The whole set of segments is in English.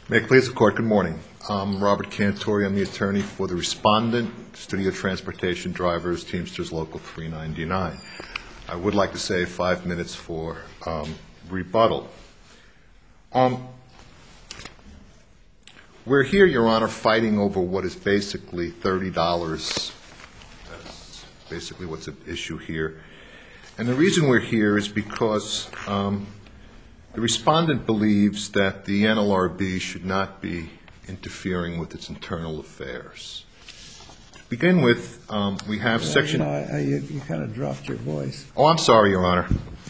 May it please the Court, good morning. I'm Robert Cantori. I'm the attorney for the respondent, Studio Transportation Drivers, Teamsters Local 399. I would like to save 5 minutes for rebuttal. We're here, Your Honor, fighting over what is basically $30. That's basically what's at issue here. And the reason we're here is because the respondent believes that the NLRB should not be interfering with its internal affairs. To begin with, we have section... You kind of dropped your voice. Oh, I'm sorry, Your Honor.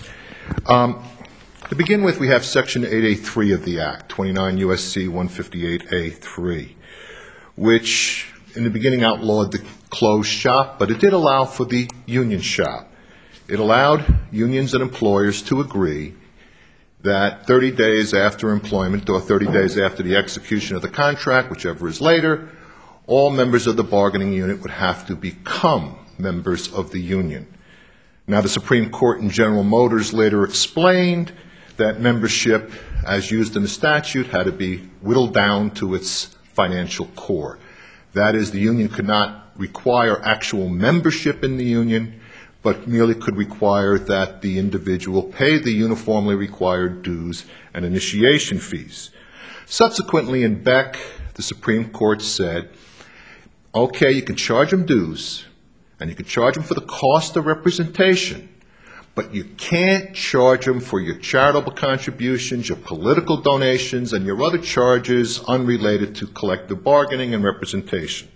To begin with, we have section 8A3 of the Act, 29 U.S.C. 158A3, which in the beginning outlawed the closed shop, but it did allow for the union shop. It allowed unions and employers to agree that 30 days after employment or 30 days after the execution of the contract, whichever is later, all members of the bargaining unit would have to become members of the union. Now, the Supreme Court in General Motors later explained that membership, as used in the statute, had to be whittled down to its financial core. That is, the union could not require actual membership in the union, but merely could require that the individual pay the uniformly required dues and initiation fees. Subsequently, in Beck, the Supreme Court said, okay, you can charge them dues, and you can charge them for the cost of representation, but you can't charge them for your charitable contributions, your political donations, and your other charges unrelated to collective bargaining and representation.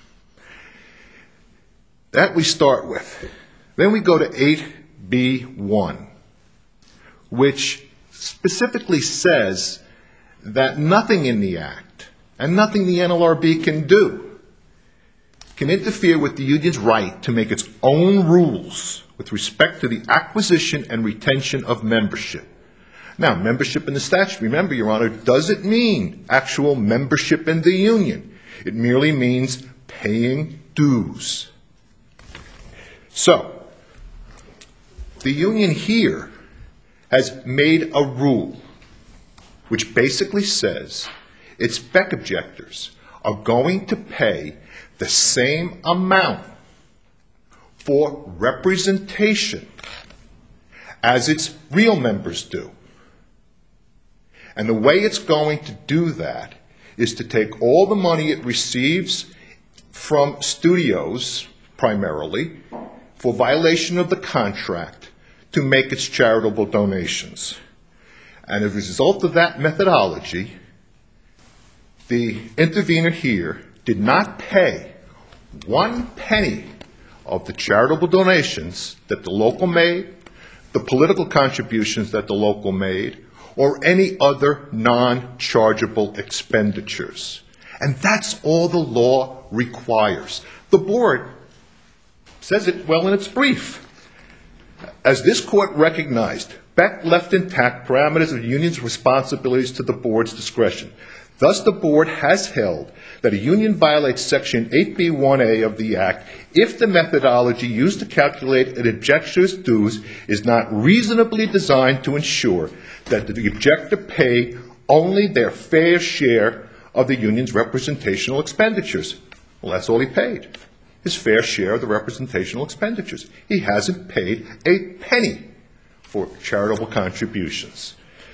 That we start with. Then we go to 8B1, which specifically says that nothing in the Act and nothing the NLRB can do can interfere with the union's right to make its own rules with respect to the acquisition and retention of membership. Now, membership in the statute, remember, Your Honor, doesn't mean actual membership in the union. It merely means paying dues. So, the union here has made a rule which basically says its Beck objectors are going to pay the same amount for representation as its real members do. And the way it's going to do that is to take all the money it receives from studios, primarily, for violation of the contract, to make its charitable donations. And as a result of that methodology, the intervener here did not pay 1 penny of the charitable donations that the local made, the political contributions that the local made, or any other non-chargeable expenditures. And that's all the law requires. The board says it well in its brief. As this court recognized, Beck left intact parameters of the union's responsibilities to the board's discretion. Thus, the board has held that a union violates Section 8B1A of the Act if the methodology used to calculate an objector's dues is not reasonably designed to ensure that the objector pay only their fair share of the union's representational expenditures. Well, that's all he paid, his fair share of the representational expenditures. He hasn't paid a penny for charitable contributions.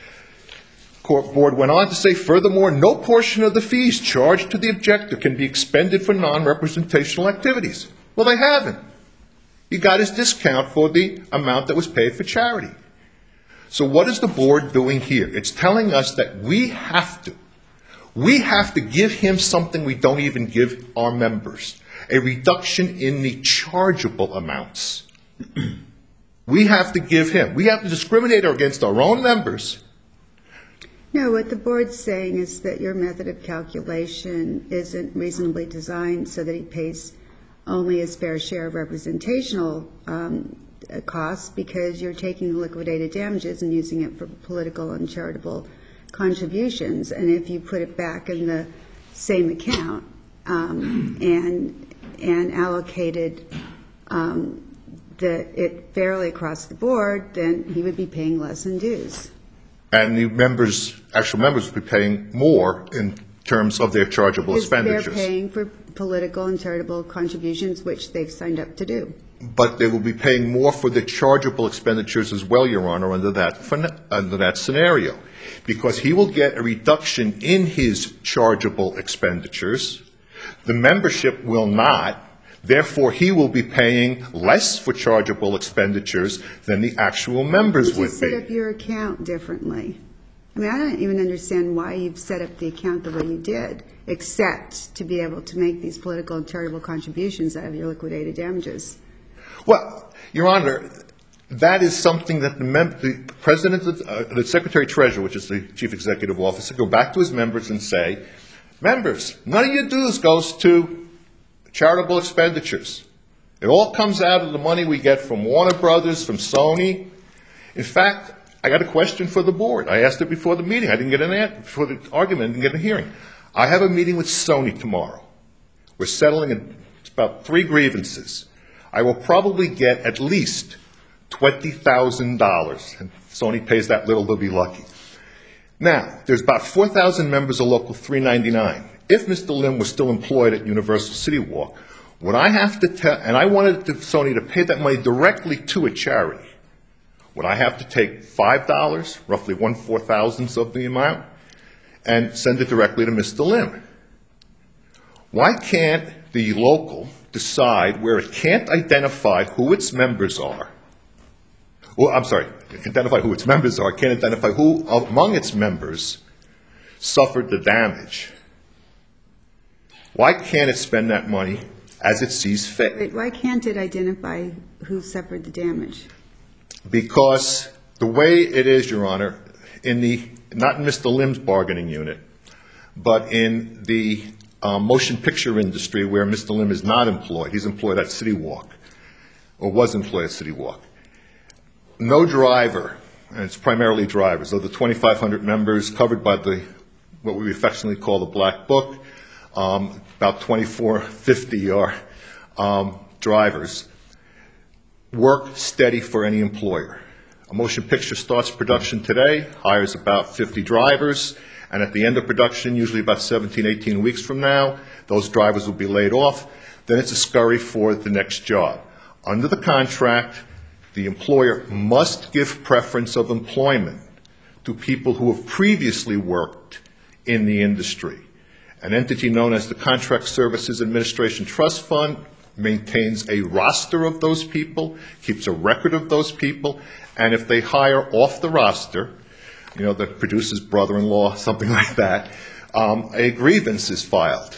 Court board went on to say, furthermore, no portion of the fees charged to the objector can be expended for non-representational activities. Well, they haven't. He got his discount for the amount that was paid for charity. So what is the board doing here? It's telling us that we have to give him something we don't even give our members, a reduction in the chargeable amounts. We have to give him. We have to discriminate against our own members. No, what the board's saying is that your method of calculation isn't reasonably designed so that he pays only his fair share of representational costs, because you're taking the liquidated damages and using it for political and charitable contributions. And if you put it back in the same account and allocated it fairly across the board, then he would be paying less in dues. And the actual members will be paying more in terms of their chargeable expenditures. They're paying for political and charitable contributions, which they've signed up to do. But they will be paying more for the chargeable expenditures as well, Your Honor, under that scenario, because he will get a reduction in his chargeable expenditures. The membership will not. Therefore, he will be paying less for chargeable expenditures than the actual members would be. You set up your account differently. I mean, I don't even understand why you've set up the account the way you did, except to be able to make these political and charitable contributions out of your liquidated damages. Well, Your Honor, that is something that the President, the Secretary-Treasurer, which is the Chief Executive Officer, go back to his members and say, members, none of your dues goes to charitable expenditures. It all comes out of the money we get from Warner Brothers, from Sony. In fact, I got a question for the board. I asked it before the meeting. I didn't get an answer before the argument. I didn't get a hearing. I have a meeting with Sony tomorrow. We're settling about 3 grievances. I will probably get at least $20,000. And Sony pays that little, they'll be lucky. Now, there's about 4,000 members of Local 399. If Mr. Lim was still employed at Universal City Walk, would I have to tell, and I wanted Sony to pay that money directly to a charity, would I have to take $5, roughly 1/4,000th of the amount, and send it directly to Mr. Lim? Why can't the local decide where it can't identify who its members are? Well, I'm sorry, it can identify who its members are, can't identify who among its members suffered the damage. Why can't it spend that money as it sees fit? Wait, why can't it identify who suffered the damage? Because the way it is, Your Honor, not in Mr. Lim's bargaining unit, but in the motion picture industry where Mr. Lim is not employed, he's employed at City Walk, or was employed at City Walk. No driver, and it's primarily drivers, of the 2,500 members covered by what we affectionately call the Black Book, about 2,450 are drivers, work steady for any employer. A motion picture starts production today, hires about 50 drivers, and at the end of production, usually about 17, 18 weeks from now, those drivers will be laid off. Then it's a scurry for the next job. Under the contract, the employer must give preference of employment to people who have previously worked in the industry. An entity known as the Contract Services Administration Trust Fund maintains a roster of those people, keeps a record of those people, and if they hire off the roster, you know, the producer's brother-in-law, something like that, a grievance is filed.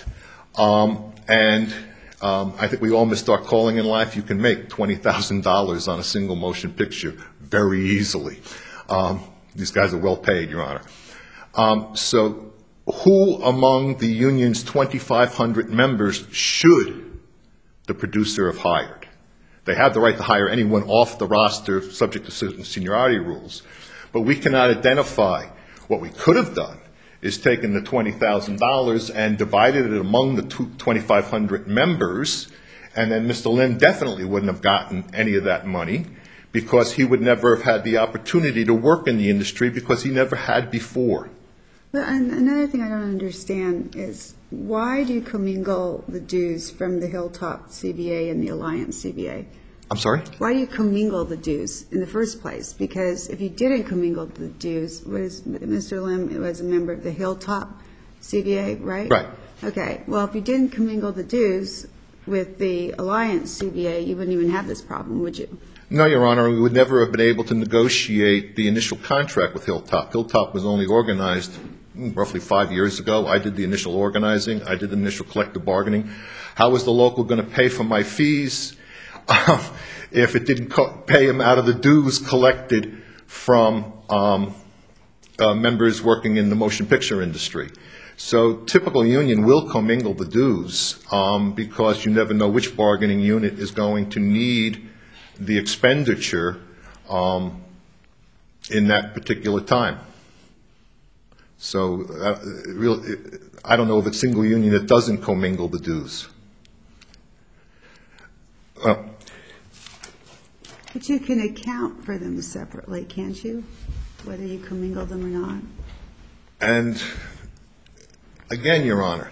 I think we all missed our calling in life. You can make $20,000 on a single motion picture very easily. These guys are well paid, Your Honor. So who among the union's 2,500 members should the producer have hired? They have the right to hire anyone off the roster subject to certain seniority rules. But we cannot identify. What we could have done is taken the $20,000 and divided it among the 2,500 members, and then Mr. Lim definitely wouldn't have gotten any of that money because he would never have had the opportunity to work in the industry because he never had before. Well, another thing I don't understand is why do you commingle the dues from the Hilltop CBA and the Alliance CBA? I'm sorry? Why do you commingle the dues in the first place? Because if you didn't commingle the dues, Mr. Lim was a member of the Hilltop CBA, right? Right. Okay. Well, if you didn't commingle the dues with the Alliance CBA, you wouldn't even have this problem, would you? No, Your Honor. We would never have been able to negotiate the initial contract with Hilltop. Hilltop was only organized roughly 5 years ago. I did the initial organizing. I did the initial collective bargaining. How was the local going to pay for my fees if it didn't pay them out of the dues collected from members working in the motion picture industry? So typical union will commingle the dues because you never know which bargaining unit is going to need the expenditure in that particular time. So I don't know of a single union that doesn't commingle the dues. But you can account for them separately, can't you? whether you commingle them or not. And again, Your Honor,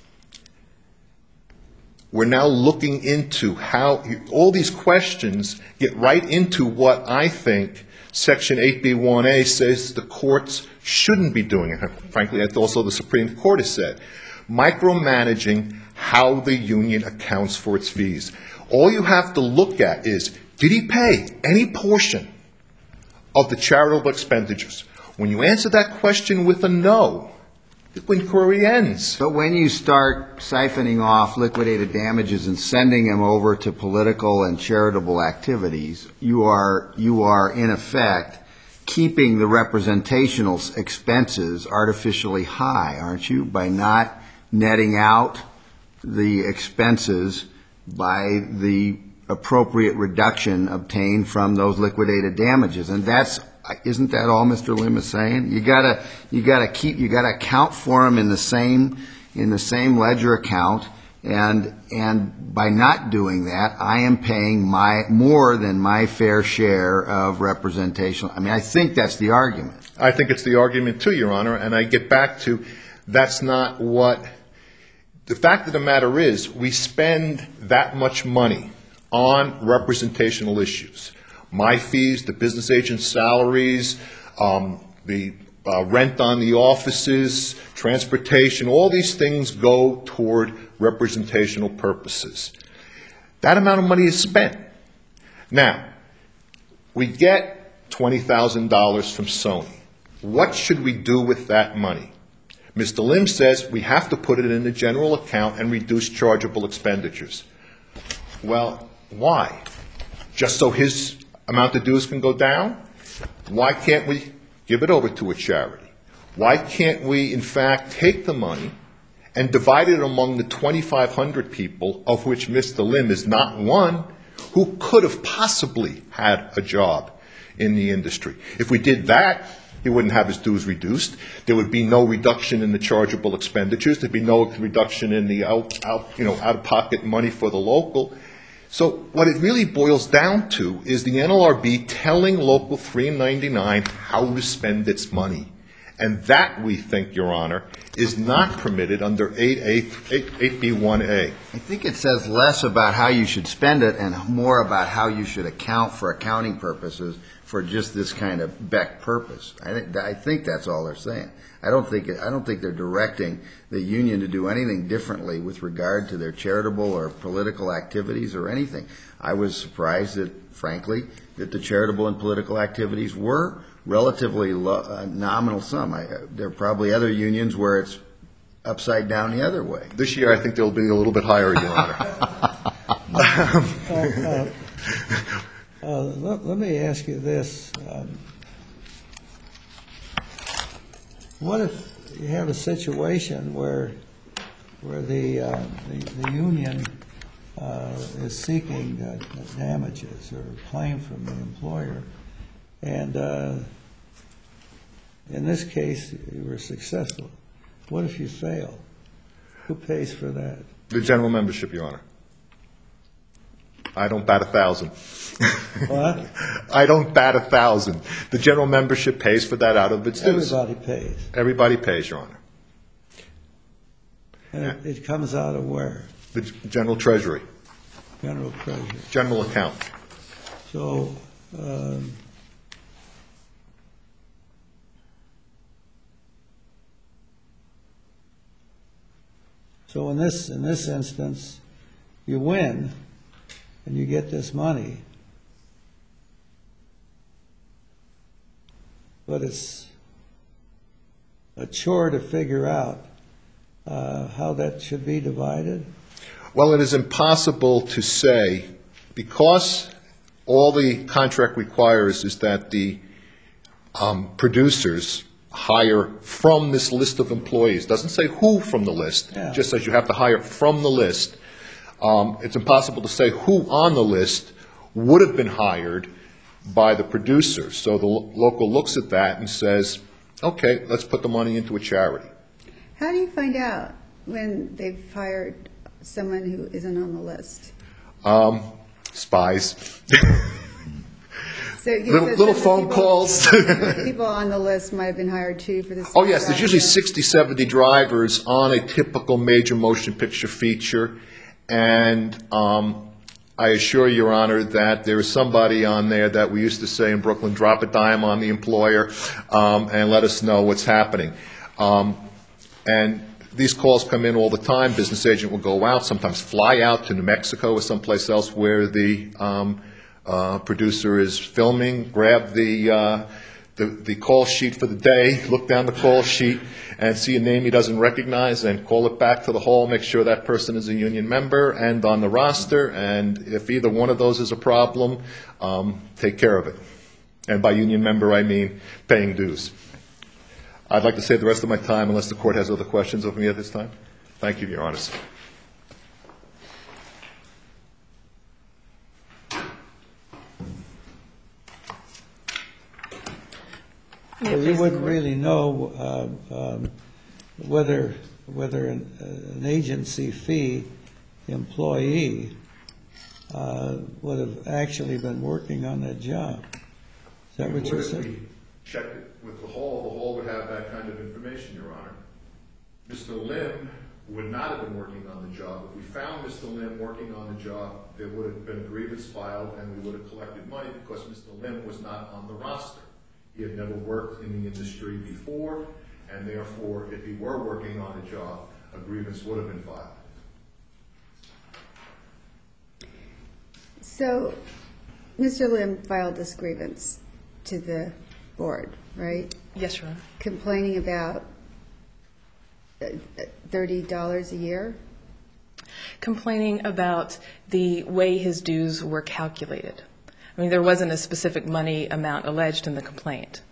we're now looking into how all these questions get right into what I think Section 8B1A says the courts shouldn't be doing. And frankly, that's also the Supreme Court has said. Micromanaging how the union accounts for its fees. All you have to look at is, did he pay any portion of the charitable expenditures? When you answer that question with a no, the inquiry ends. But when you start siphoning off liquidated damages and sending them over to political and charitable activities, you are in effect keeping the representational expenses artificially high, aren't you, by not netting out the expenses by the appropriate reduction obtained from those liquidated damages. And isn't that all Mr. Lim is saying? You gotta account for them in the same ledger account, and by not doing that, I am paying more than my fair share of representational. I mean, I think that's the argument. I think it's the argument too, Your Honor, and I get back to that's not what. The fact of the matter is, we spend that much money on representational issues. My fees, the business agent's salaries, the rent on the offices, transportation, all these things go toward representational purposes. That amount of money is spent. Now, we get $20,000 from Sony. What should we do with that money? Mr. Lim says we have to put it in the general account and reduce chargeable expenditures. Well, why? Just so his amount of dues can go down? Why can't we give it over to a charity? Why can't we, in fact, take the money and divide it among the 2,500 people, of which Mr. Lim is not one, who could have possibly had a job in the industry? If we did that, he wouldn't have his dues reduced. There would be no reduction in the chargeable expenditures. There'd be no reduction in the out-of-pocket money for the local. So what it really boils down to is the NLRB telling Local 399 how to spend its money. And that, we think, Your Honor, is not permitted under 8B1A. I think it says less about how you should spend it and more about how you should account for accounting purposes for just this kind of Beck purpose. I think that's all they're saying. I don't think they're directing the union to do anything differently with regard to their charitable or political activities or anything. I was surprised that, frankly, that the charitable and political activities were relatively nominal sum. There are probably other unions where it's upside down the other way. This year, I think they'll be a little bit higher, Your Honor. Let me ask you this. What if you have a situation where the union is seeking damages or a claim from the employer, and in this case you were successful? What if you fail? Who pays for that? The general membership, Your Honor. I don't bat 1,000. What? I don't bat 1,000. The general membership pays for that out of its dues. Everybody pays. Everybody pays, Your Honor. And it comes out of where? The general treasury. General treasury. General account. So, in this instance, you win and you get this money, but it's a chore to figure out how that should be divided. Well, it is impossible to say, because all the contract requires is that the producers hire from this list of employees. It doesn't say who from the list, Yeah. just says you have to hire from the list. It's impossible to say who on the list would have been hired by the producers. So the local looks at that and says, okay, let's put the money into a charity. How do you find out when they've hired someone who isn't on the list? Spies. So you said little some phone people- calls. People on the list might have been hired too for this. Oh, yes, there's usually project. 60, 70 drivers on a typical major motion picture feature. And I assure Your Honor that there is somebody on there that we used to say in Brooklyn, drop a dime on the employer and let us know what's happening. And these calls come in all the time. Business agent will go out, sometimes fly out to New Mexico or someplace else where the producer is filming, grab the call sheet for the day, look down the call sheet, and see a name he doesn't recognize, and call it back to the hall, make sure that person is a union member and on the roster, and if either one of those is a problem, take care of it. And by union member, I mean paying dues. I'd like to save the rest of my time unless the court has other questions of me at this time. Thank you, Your Honor. Well, you wouldn't really know whether an agency fee employee would have actually been working on that job. Is that what you're saying? If we checked it with the hall would have that kind of information, Your Honor. Mr. Lim would not have been working on the job. If we found Mr. Lim working on the job, there would have been a grievance filed and we would have collected money because Mr. Lim was not on the roster. He had never worked in the industry before, and therefore, if he were working on a job, a grievance would have been filed. So, Mr. Lim filed this grievance to the board, right? Yes, Your Honor. Complaining about $30 a year? Complaining about the way his dues were calculated. I mean, there wasn't a specific money amount alleged in the complaint.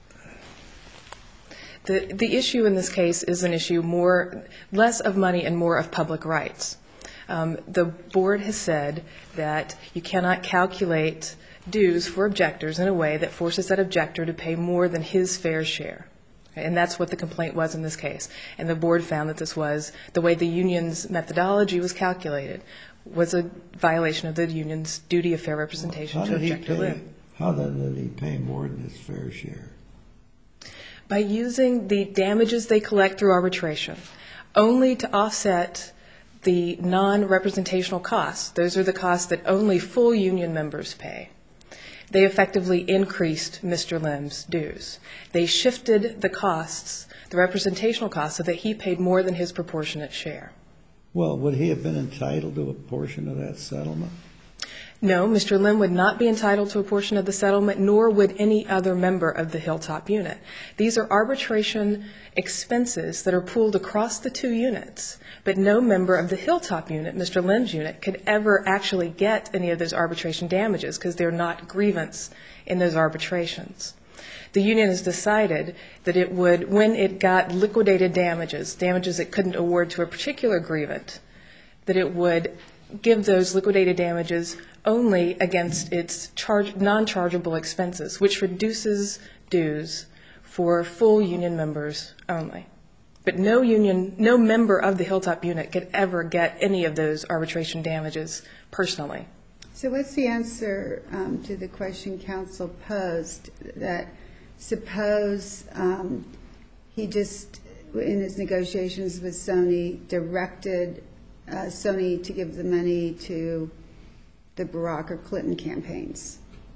The issue in this case is an issue less of money and more of public rights. The board has said that you cannot calculate dues for objectors in a way that forces that objector to pay more than his fair share. And that's what the complaint was in this case. And the board found that this was the way the union's methodology was calculated was a violation of the union's duty of fair representation to objector Lim. How did he pay more than his fair share? By using the damages they collect through arbitration only to offset the non-representational costs. Those are the costs that only full union members pay. They effectively increased Mr. Lim's dues. They shifted the costs, the representational costs, so that he paid more than his proportionate share. Well, would he have been entitled to a portion of that settlement? No, Mr. Lim would not be entitled to a portion of the settlement, nor would any other member of the Hilltop unit. These are arbitration expenses that are pooled across the two units, but no member of the Hilltop unit, Mr. Lim's unit, could ever actually get any of those arbitration damages because they're not grievance in those arbitrations. The union has decided that it would, when it got liquidated damages it couldn't award to a particular grievant, that it would give those liquidated damages only against its non-chargeable expenses, which reduces dues for full union members only. But no member of the Hilltop unit could ever get any of those arbitration damages personally. So what's the answer to the question counsel posed, that suppose he just, in his negotiations with Sony, directed Sony to give the money to the Barack or Clinton campaigns?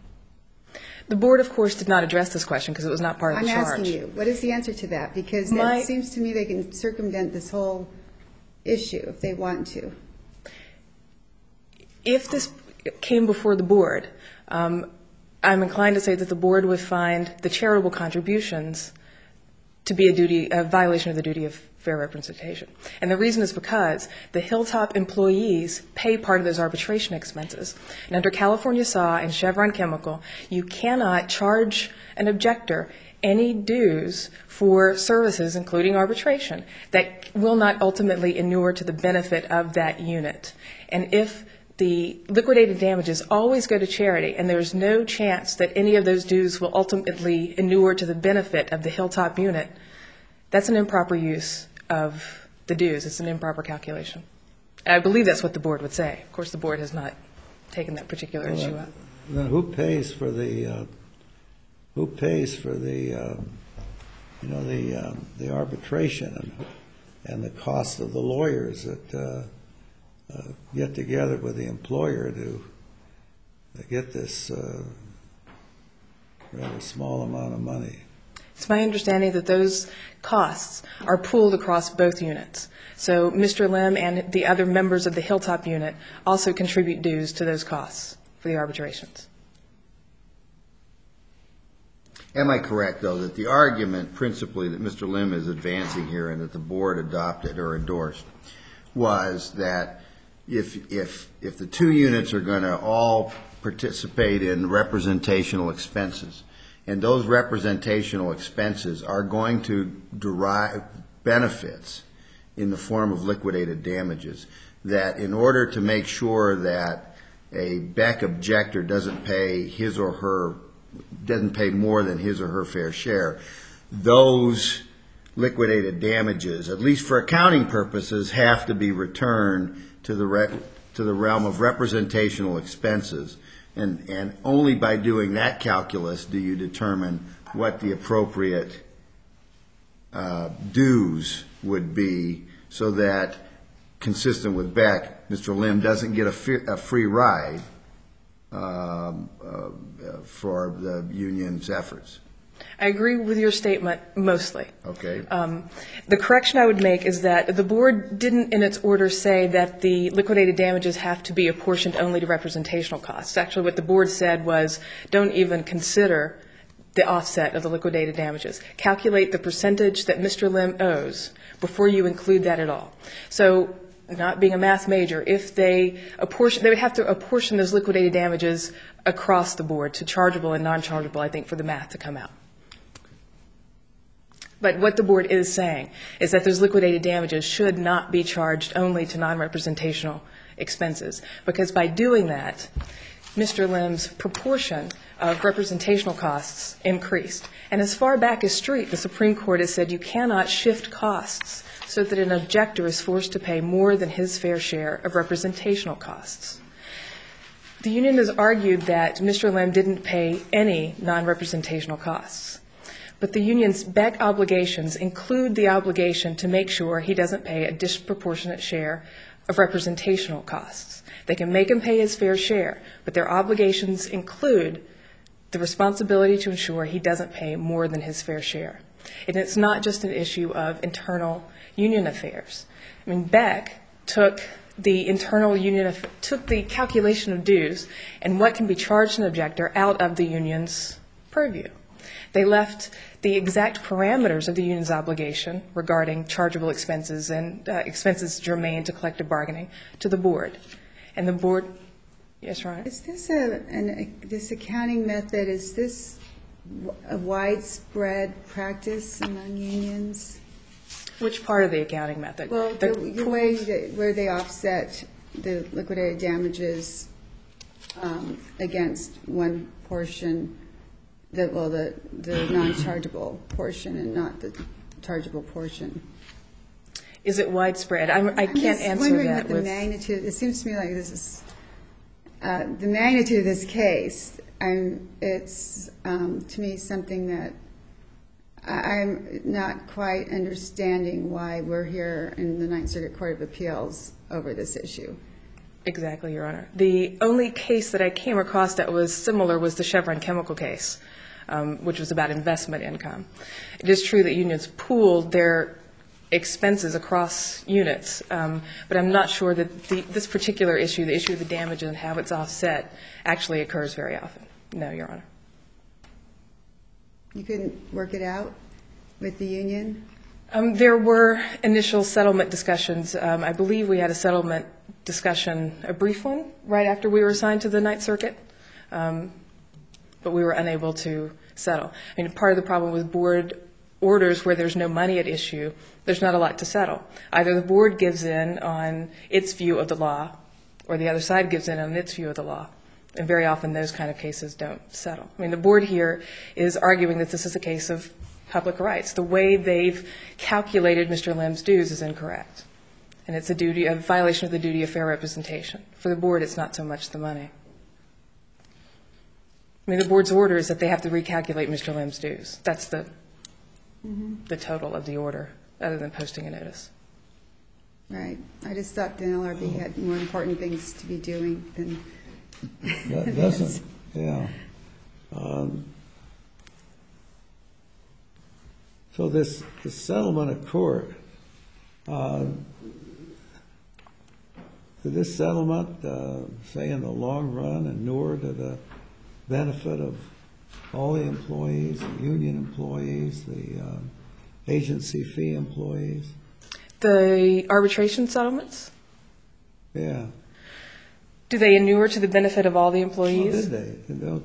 The board, of course, did not address this question because it was not part of the charge. I'm asking you, what is the answer to that? Because it seems to me they can circumvent this whole issue if they want to. If this came before the board, I'm inclined to say that the board would find the charitable contributions to be a violation of the duty of fair representation. And the reason is because the Hilltop employees pay part of those arbitration expenses. And under California Saw and Chevron Chemical, you cannot charge an objector any dues for services, including arbitration, that will not ultimately inure to the benefit of that unit. And if the liquidated damages always go to charity, and there's no chance that any of those dues will ultimately inure to the benefit of the Hilltop unit, that's an improper use of the dues. It's an improper calculation. And I believe that's what the board would say. Of course, the board has not taken that particular issue up. Then who pays for the who pays for the arbitration and the cost of the lawyers that get together with the employer to get this rather small amount of money. It's my understanding that those costs are pooled across both units. So Mr. Lim and the other members of the Hilltop unit also contribute dues to those costs for the arbitrations. Am I correct, though, that the argument principally that Mr. Lim is advancing here and that the board adopted or endorsed was that if the two units are going to all participate in representational expenses, and those representational expenses are going to derive benefits in the form of liquidated damages, that in order to make sure that a Beck objector doesn't pay more than his or her fair share, those liquidated damages, at least for accounting purposes, have to be returned to the realm of representational expenses. And only by doing that calculus do you determine what the appropriate dues would be, so that, consistent with Beck, Mr. Lim doesn't get a free ride for the union's efforts. I agree with your statement mostly. Okay. The correction I would make is that the board didn't in its order say that the liquidated damages have to be apportioned only to representational costs. Actually, what the board said was don't even consider the offset of the liquidated damages. Calculate the percentage that Mr. Lim owes before you include that at all. So, not being a math major, if they would have to apportion those liquidated damages across the board to chargeable and non-chargeable, I think, for the math to come out. But what the board is saying is that those liquidated damages should not be charged only to non-representational expenses, because by doing that, Mr. Lim's proportion of representational costs increased. And as far back as Street, the Supreme Court has said you cannot shift costs so that an objector is forced to pay more than his fair share of representational costs. The union has argued that Mr. Lim didn't pay any non-representational costs. But the union's Beck obligations include the obligation to make sure he doesn't pay a disproportionate share of representational costs. They can make him pay his fair share, but their obligations include the responsibility to ensure he doesn't pay more than his fair share. And it's not just an issue of internal union affairs. I mean, Beck took the calculation of dues and what can be charged an objector out of the union's purview. They left the exact parameters of the union's obligation regarding chargeable expenses and expenses germane to collective bargaining to the board. And the board, yes, Your Honor? Is this this accounting method, is this a widespread practice among unions? Which part of the accounting method? Well, the way where they offset the liquidated damages against one portion, the non-chargeable portion and not the chargeable portion. Is it widespread? I can't answer that. The magnitude. It seems to me like this is the magnitude of this case. It's to me something that I'm not quite understanding why we're here in the Ninth Circuit Court of Appeals over this issue. Exactly, Your Honor. The only case that I came across that was similar was the Chevron Chemical case, which was about investment income. It is true that unions pooled their expenses across units, but I'm not sure that this particular issue, the issue of the damage and how it's offset, actually occurs very often. No, Your Honor. You couldn't work it out with the union? There were initial settlement discussions. I believe we had a settlement discussion, a brief one, right after we were assigned to the Ninth Circuit, but we were unable to settle. I mean, part of the problem with board orders where there's no money at issue, there's not a lot to settle. Either the board gives in on its view of the law or the other side gives in on its view of the law. And very often those kind of cases don't settle. I mean, the board here is arguing that this is a case of public rights. The way they've calculated Mr. Lim's dues is incorrect. And it's a violation of the duty of fair representation. For the board, it's not so much the money. I mean, the board's order is that they have to recalculate Mr. Lim's dues. That's the total of the order, other than posting a notice. Right. I just thought the NLRB had more important things to be doing than. That doesn't, yeah. So this settlement of court, did this settlement, say in the long run, inure to the benefit of all the employees, the union employees, the agency fee employees? The arbitration settlements, Yeah. do they inure to the benefit of all the Oh, employees? did they? You know,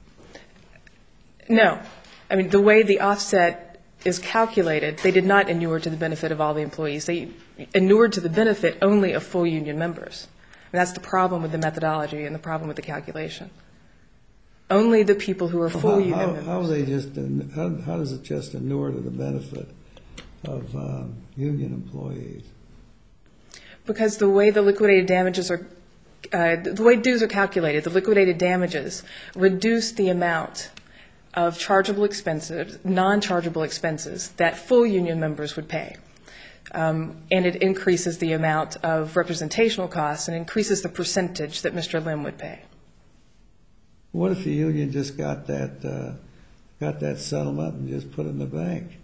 No. I mean, the way the offset is calculated, they did not inure to the benefit of all the employees. They inured to the benefit only of full union members. And that's the problem with the methodology and the problem with the calculation. Only the people who are full union members. how does it just inure to the benefit of union employees? Because the way the liquidated damages are, the way dues are calculated, the liquidated damages reduce the amount of chargeable expenses, non-chargeable expenses that full union members would pay. And it increases the amount of representational costs and increases the percentage that Mr. Lim would pay. What if the union just got that settlement and just put it in the bank?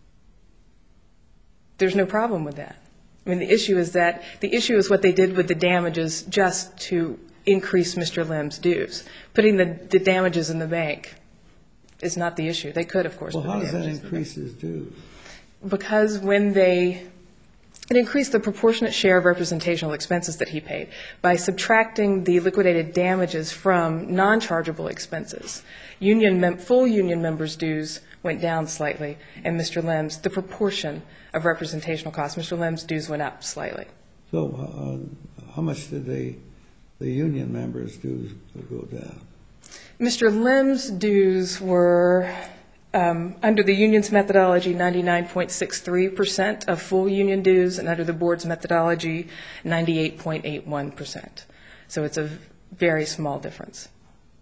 There's no problem with that. I mean, the issue is what they did with the damages just to increase Mr. Lim's dues. Putting the damages in the bank is not the issue. They could, of course. Well, put the how does that damages in the bank. increase his dues? Because it increased the proportionate share of representational expenses that he paid by subtracting the liquidated damages from non-chargeable expenses. Full union members' dues went down slightly, and the proportion of representational costs, Mr. Lim's dues went up slightly. So how much did the union members' dues go down? Mr. Lim's dues were, under the union's methodology, 99.63% of full union dues, and under the board's methodology, 98.81%. So it's a very small difference.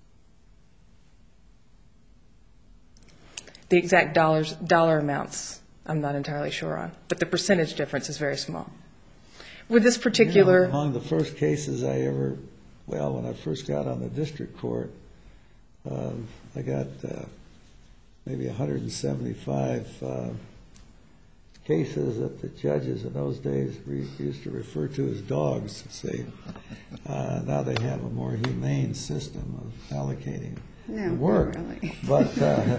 The exact dollar amounts, I'm not entirely sure on, but the percentage difference is very small. With this particular... Among the first cases when I first got on the district court, I got maybe 175 cases that the judges in those days used to refer to as dogs. See, now they have a more humane system of allocating the work. Not really. But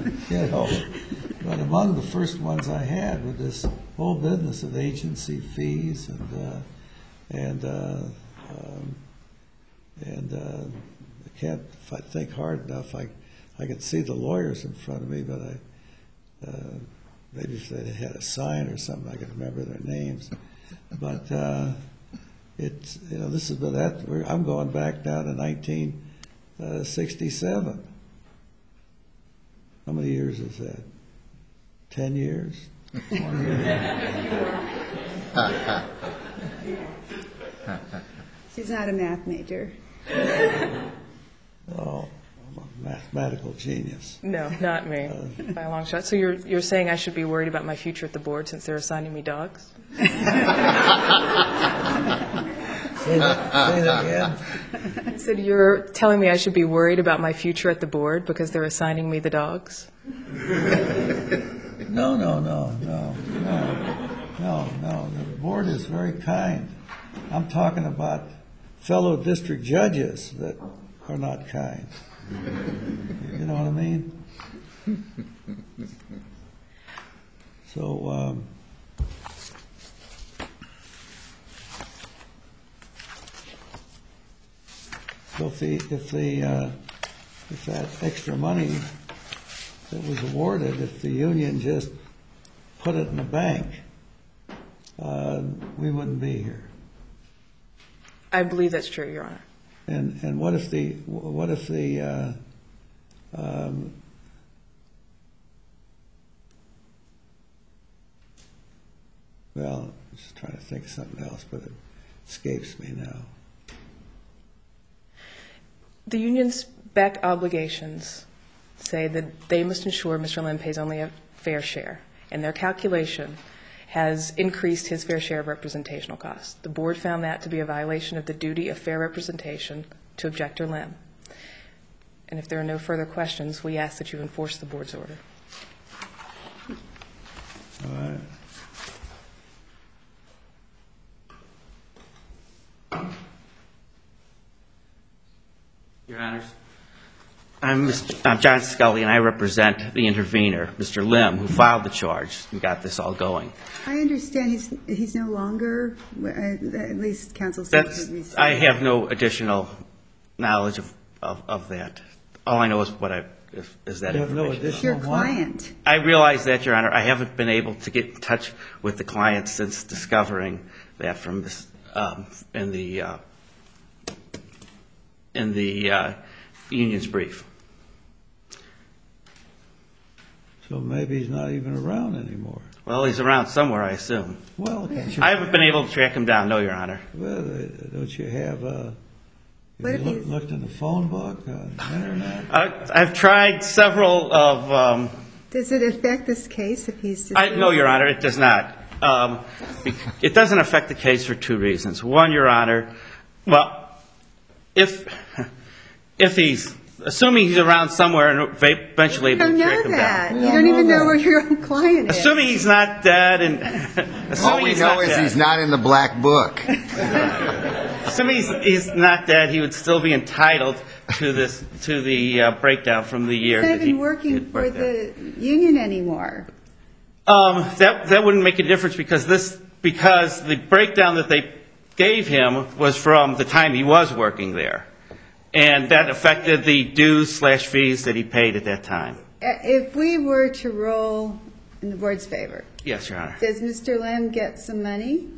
but among the first ones I had with this whole business of agency fees and I can't, if I think hard enough, I could see the lawyers in front of me, but maybe if they had a sign or something, I could remember their names. But this has been I'm going back now to 1967. How many years is that? 10 years? 20 years? She's not a math major. Oh, I'm a mathematical genius. No, not me, by a long shot. So you're saying I should be worried about my future at the board since they're assigning me dogs? Say that again. I said you're telling me I should be worried about my future at the board because they're assigning me the dogs? No. The board is very kind. I'm talking about fellow district judges that are not kind. You know what I mean? So, if that extra money that was awarded, if the union just put it in the bank, we wouldn't be here. I believe that's true, Your Honor. And what if the well, I'm just trying to think of something else, but it escapes me now. The union's BEC obligations say that they must ensure Mr. Lim pays only a fair share, and their calculation has increased his fair share of representational costs. The board found that to be a violation of the duty of fair representation to Objector Lim. And if there are no further questions, we ask that you enforce the board's order. All right. Your Honors, I'm John Scully, and I represent the intervener, Mr. Lim, who filed the charge and got this all going. I understand he's no longer, at least counsel says he's... I have no additional knowledge of that. All I know is is that You have no information. It's your additional what? client. I realize that, Your Honor. I haven't been able to get in touch with the client since discovering that from this in the union's brief. So maybe he's not even around anymore. Well, he's around somewhere, I assume. Well, can't you, I haven't been able to track him down, no, Your Honor. well, don't you have What if he's- looked in the phone book, on the internet? I've tried several of. Does it affect this case if he's deceased? No, Your Honor, it does not. It doesn't affect the case for two reasons. One, Your Honor, well, if he's, assuming he's around somewhere and eventually You able don't to track know him that. down. You don't even know where your own client is. Assuming he's not dead and All assuming we he's know not is dead. he's not in the black book. Assuming he's not dead, he would still be entitled to the breakdown from the year He's not that he even working had for worked there. the union anymore. That wouldn't make a difference because the breakdown that they gave him was from the time he was working there, and that affected the dues/fees that he paid at that time. If we were to roll in the board's favor, Yes, Your Honor. does Mr. Lim get some money?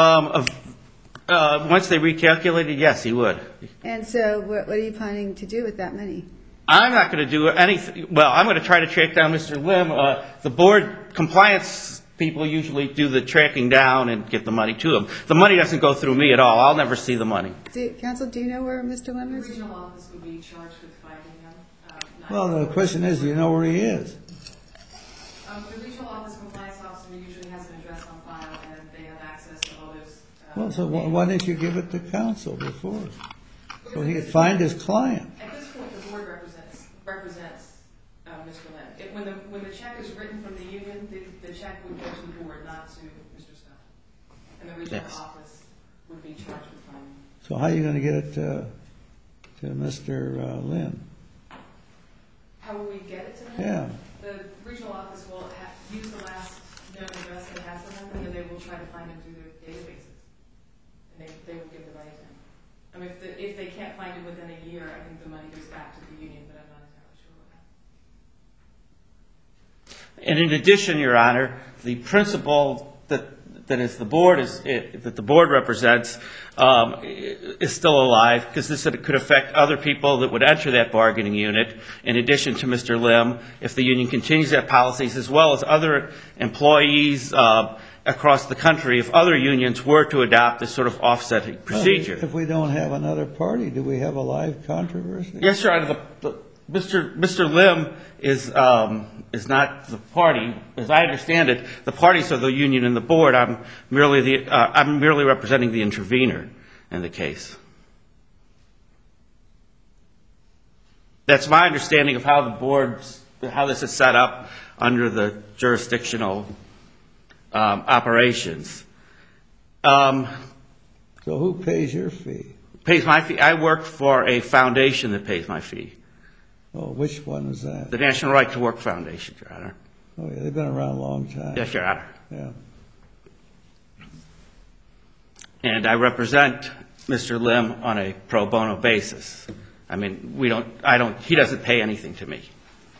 Once they recalculated, yes, he would. And so what are you planning to do with that money? I'm not going to do anything. Well, I'm going to try to track down Mr. Lim. The board compliance people usually do the tracking down and get the money to him. The money doesn't go through me at all. I'll never see the money. Counsel, do you know where Mr. Lim The is? regional office would be charged with finding him. Well, the question is, do you know where he is? The regional office compliance officer usually has an address on file, and they have access to all those. Well, so why didn't you give it to counsel before? So he could find his client. At this point, the board represents Mr. Lim. When the check is written from the union, the check would go to the board, not to Mr. Snell. And the regional Yes. office would be charged with finding. So how are you going to get it to Mr. Lynn? How will we get it to them? Yeah. The regional office will use the last known address they have for him, and then they will try to find him through their databases. And they will give the money to him. I mean, if they can't find him within a year, I think the money goes back to the union, but I'm not entirely sure what happened. And in addition, Your Honor, the principle that the board represents is still alive because this could affect other people that would enter that bargaining unit. In addition to Mr. Lim, if the union continues that policies, as well as other employees across the country, if other unions were to adopt this sort of offsetting procedure. If we don't have another party, do we have a live controversy? Yes, Your Honor. Mr. Lim is not the party, as I understand it. The parties are the union and the board. I'm merely representing the intervener in the case. That's my understanding of how this is set up under the jurisdictional operations. So who pays your fee? Pays my fee. I work for a foundation that pays my fee. Oh, which one is that? The National Right to Work Foundation, Your Honor. Oh, yeah, they've been around a long time. Yes, Your Honor. Yeah. And I represent Mr. Lim on a pro bono basis. I mean, he doesn't pay anything to me.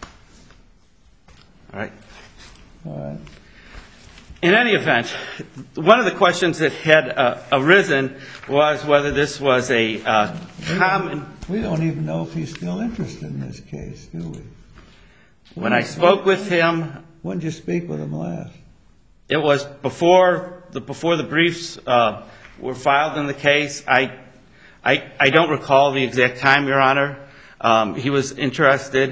All right? All right. In any event, one of the questions that had arisen was whether this was a common... We don't even know if he's still interested in this case, do we? When I spoke with him, When did you speak with him last? it was before the briefs were filed in the case. I don't recall the exact time, Your Honor. He was interested.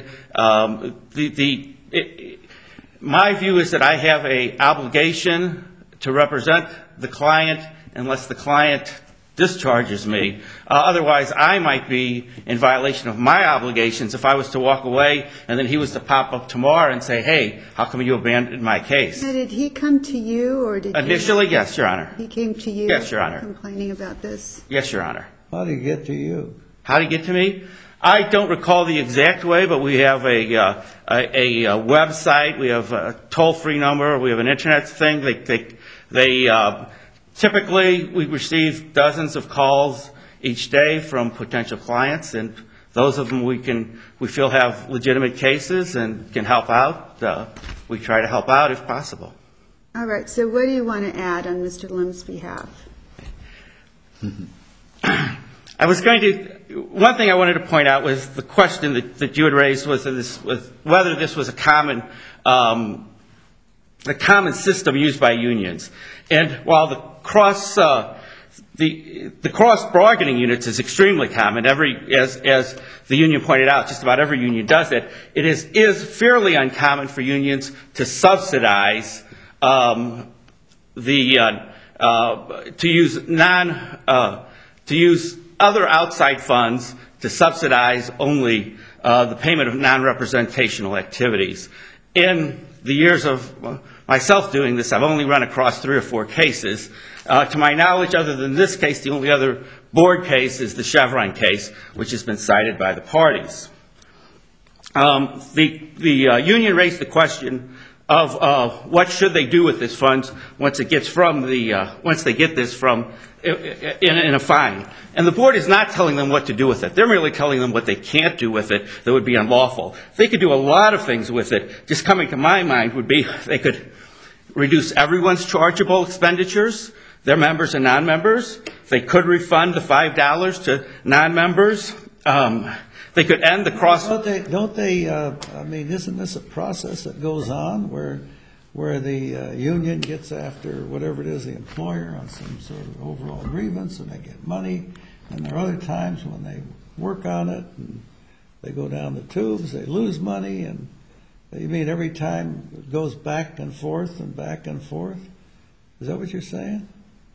My view is that I have an obligation to represent the client unless the client discharges me. Otherwise, I might be in violation of my obligations if I was to walk away and then he was to pop up tomorrow and say, hey, how come you abandoned my case? Now, did he come to you, or did Initially, yes, Your Honor. he came to you? Yes, Your Honor. Complaining about this? Yes, Your Honor. How do you get to you? How did he get to me? I don't recall the exact way, but we have a website, we have a toll-free number, we have an internet thing. Typically, we receive dozens of calls each day from potential clients, and those of them we feel have legitimate cases and can help out. We try to help out if possible. All right, so what do you want to add on Mr. Lim's behalf? One thing I wanted to point out was the question that you had raised was whether this was the common system used by unions. And while the cross bargaining units is extremely common, as the union pointed out, just about every union does it. It is fairly uncommon for unions to subsidize to use other outside funds to subsidize only the payment of non-representational activities. In the years of myself doing this, I've only run across 3 or 4 cases. To my knowledge, other than this case, the only other board case is the Chevron case, which has been cited by the parties. The union raised the question of what should they do with this funds once they get this from in a fine. And the board is not telling them what to do with it. They're merely telling them what they can't do with it that would be unlawful. They could do a lot of things with it. Just coming to my mind would be they could reduce everyone's chargeable expenditures, their members and non-members. They could refund the $5 to non-members. They could end the cross. Don't they, I mean, isn't this a process that goes on where the union gets after whatever it is, the employer, on some sort of overall grievance, and they get money, and there are other times when they work on it, and they go down the tubes, they lose money, and you mean every time it goes back and forth and back and forth? Is that what you're saying?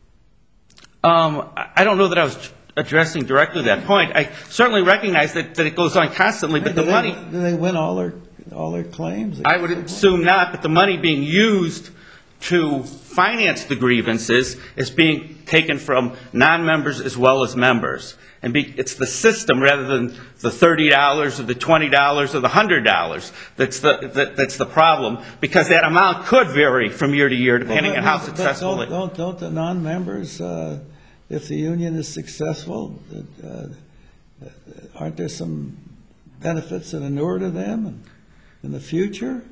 I don't know that I was addressing directly that point. I certainly recognize that it goes on constantly, but the money... Do they win all their claims? I would assume not, but the money being used to finance the grievances is being taken from non-members as well as members. And it's the system rather than the $30 or the $20 or the $100 that's the problem, because that amount could vary from year to year depending on how successful it is. Don't the non-members, if the union is successful, aren't there some benefits that inure to them in the future?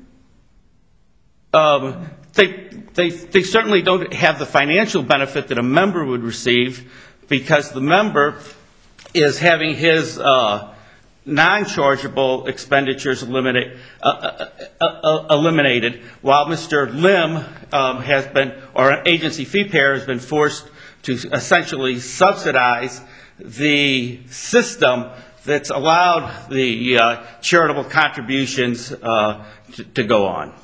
They certainly don't have the financial benefit that a member would receive, because the member is having his non-chargeable expenditures eliminated, while Mr. Lim has been, or an agency fee payer has been forced to essentially subsidize the system that's allowed the charitable contributions to go on.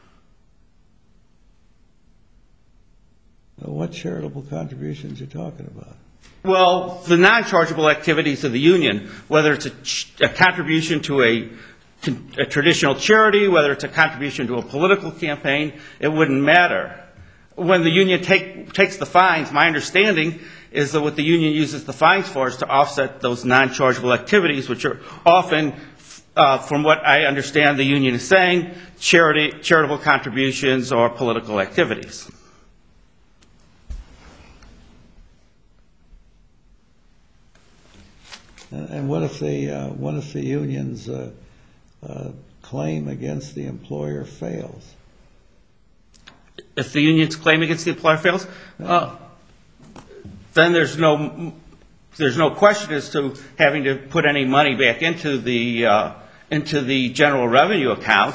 What charitable contributions are you talking about? Well, the non-chargeable activities of the union, whether it's a contribution to a traditional charity, whether it's a contribution to a political campaign, it wouldn't matter. When the union takes the fines, my understanding is that what the union uses the fines for is to offset those non-chargeable activities, which are often, from what I understand the union is saying, charitable contributions or political activities. And what if the union's claim against the employer fails? If the union's claim against the employer fails, then there's no question as to having to put any money back into the general revenue account.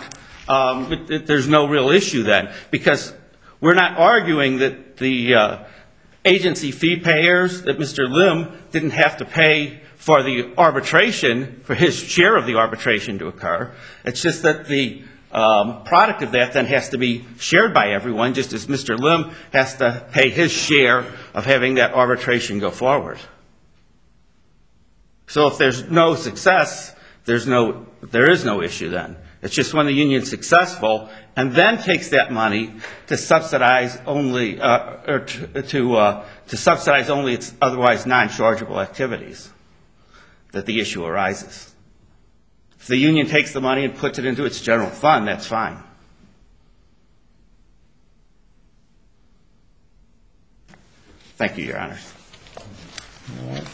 There's no real issue then, because we're not arguing that agency fee payers, that Mr. Lim didn't have to pay for the arbitration, for his share of the arbitration to occur. It's just that the product of that then has to be shared by everyone, just as Mr. Lim has to pay his share of having that arbitration go forward. So if there's no success, there is no issue then. It's just when the union's successful and then takes that money to subsidize only, to subsidize only its otherwise non-chargeable activities, that the issue arises. If the union takes the money and puts it into its general fund, that's fine. Thank you, Your Honor. All right.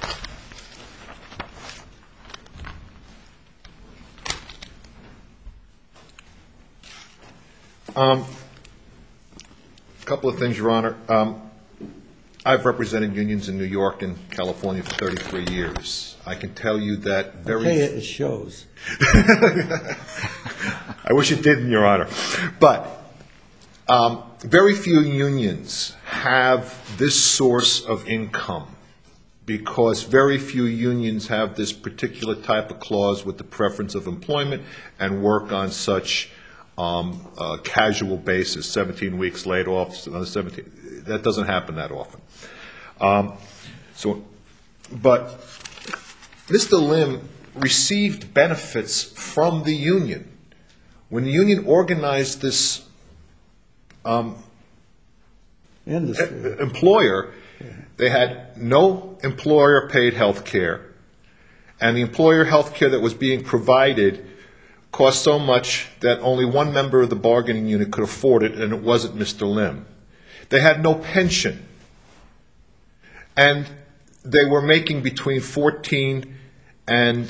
A couple of things, Your Honor. I've represented unions in New York and California for 33 years. I can tell you that Okay, it shows. I wish it didn't, Your Honor. But very few unions have this source of income, because very few unions have this particular type of clause with the preference of employment and work on such casual basis, 17 weeks laid off, another 17. That doesn't happen that often. But Mr. Lim received benefits from the union. When the union organized this employer, they had no employer-paid health care, and the employer health care that was being provided cost so much that only one member of the bargaining unit could afford it, and it wasn't Mr. Lim. They had no pension, and they were making between $14 and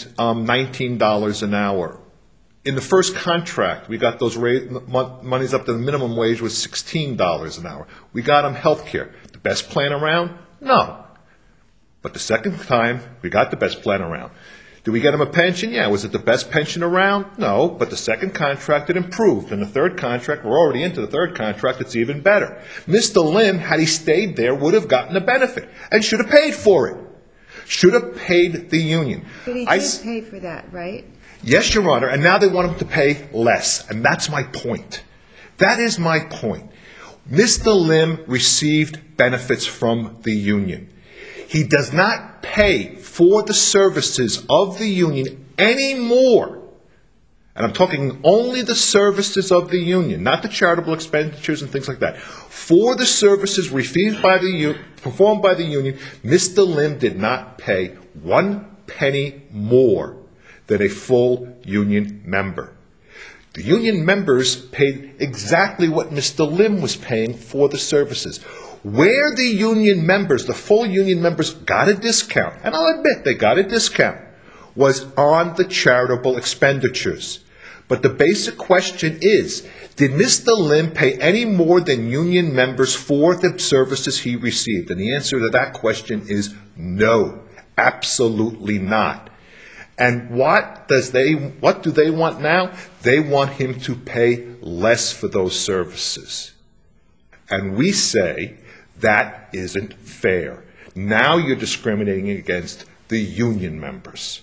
$19 an hour. In the first contract, we got those monies up to the minimum wage was $16 an hour. We got them health care. The best plan around? No. But the second time, we got the best plan around. Did we get him a pension? Yeah. Was it the best pension around? No. But the second contract, it improved. And the third contract, we're already into the third contract, it's even better. Mr. Lim, had he stayed there, would have gotten a benefit and should have paid for it. Should have paid the union. But he did pay for that, right? Yes, Your Honor. And now they want him to pay less. And that's my point. That is my point. Mr. Lim received benefits from the union. He does not pay for the services of the union anymore. And I'm talking only the services of the union, not the charitable expenditures and things like that. For the services received by the performed by the union, Mr. Lim did not pay 1 penny more than a full union member. The union members paid exactly what Mr. Lim was paying for the services. Where the union members, the full union members, got a discount, and I'll admit they got a discount, was on the charitable expenditures. But the basic question is, did Mr. Lim pay any more than union members for the services he received? And the answer to that question is no, absolutely not. And what do they want now? They want him to pay less for those services. And we say that isn't fair. Now you're discriminating against the union members.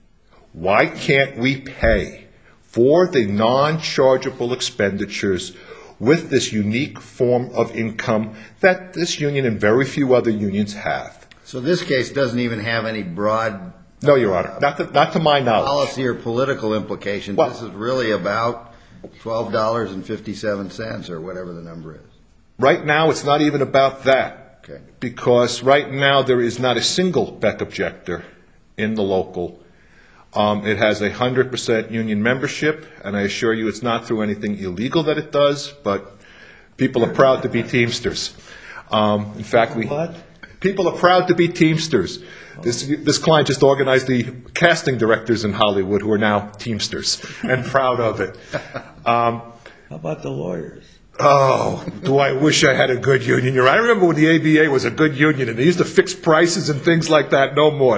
Why can't we pay for the non-chargeable expenditures with this unique form of income that this union and very few other unions have? So this case doesn't even have any broad... No, Your Honor, not to my knowledge. ...policy or political implications. Well, this is really about $12.57 or whatever the number is. Right now, it's not even about that. Okay. Because right now, there is not a single Beck objector in the local. It has 100% union membership, and I assure you it's not through anything illegal that it does, but people are proud to be Teamsters. In fact, people are proud to be Teamsters. This client just organized the casting directors in Hollywood who are now Teamsters and proud of it. How about the lawyers? Oh, do I wish I had a good union. I remember when the ABA was a good union and they used to fix prices and things like that. No more.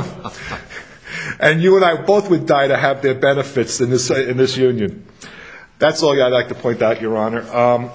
And you and I both would die to have their benefits in this union. That's all I'd like to point out, Your Honor.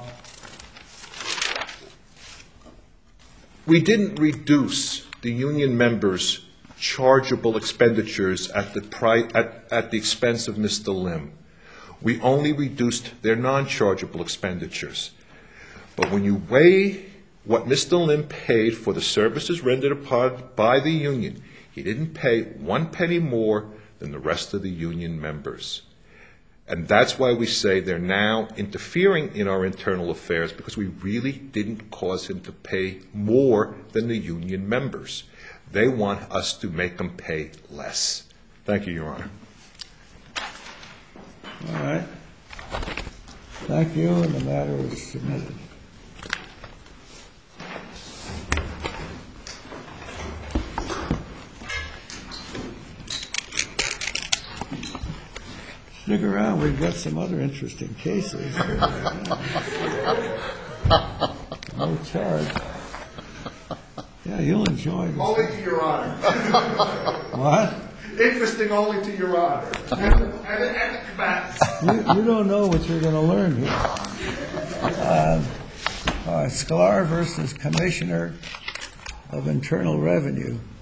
We didn't reduce the union members' chargeable expenditures at the expense of Mr. Lim. We only reduced their non-chargeable expenditures. But when you weigh what Mr. Lim paid for the services rendered upon by the union, he didn't pay 1 penny more than the rest of the union members. And that's why we say they're now interfering in our internal affairs, because we really didn't cause him to pay more than the union members. They want us to make them pay less. Thank you, Your Honor. All right. Thank you, and the matter is submitted. Stick around, we've got some other interesting cases. No charge. Yeah, you'll enjoy this. Only to Your Honor. What? Interesting only to Your Honor. You don't know what you're going to learn here. Sklar versus Commissioner of Internal Revenue.